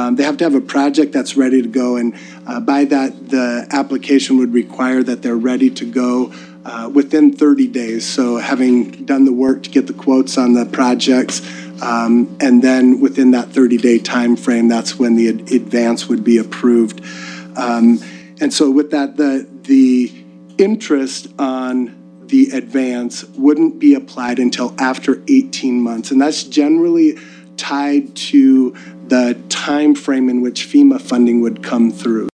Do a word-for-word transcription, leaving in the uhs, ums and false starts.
Um, they have to have a project that's ready to go, and uh, by that, the application would require that they're ready to go uh, within thirty days. So having done the work to get the quotes on the projects, um, and then within that thirty-day time frame, that's when the ad advance would be approved. Um, and so with that, the, the interest on the advance wouldn't be applied until after eighteen months, and that's generally tied to the time frame in which FEMA funding would come through.